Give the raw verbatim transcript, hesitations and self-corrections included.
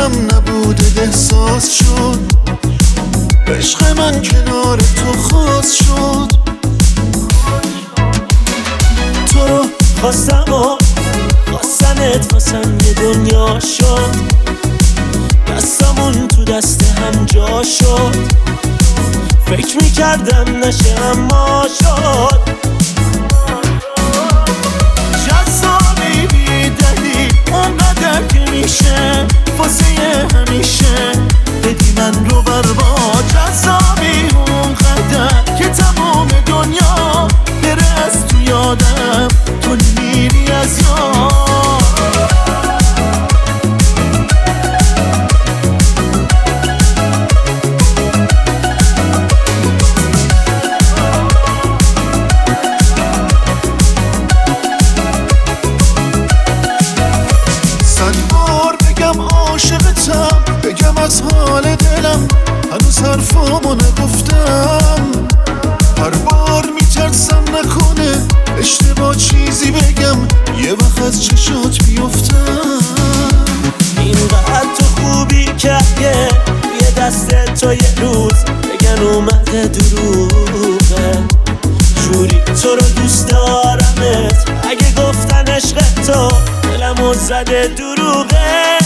دلم نبوده احساس شد، عشق من کنار تو خاص شد. تو رو خواستم و خواستنت واسم یه دنیا شد، دستمون تو دست هم جا شد، فکر میکردم نشه اما شد. جذابی بیدلی اونقدر که میشه واسه همیشه بدی من رو برباد. جذابی اونقدر که تمام دنیا بره از تو یادم، تو میری از یاد. عاشقتم بگم از حال دلم، هنوز حرفامو نگفتم. هر بار میترسم نکنه اشتباه چیزی بگم، یه وقت از چشات بیفتم. اینقدر تو خوبی که یه دست تو یه روز بگن اومده دروغه، جوری تو رو دوست دارمت اگه گفتن عشق تو دلمو زده دروغه.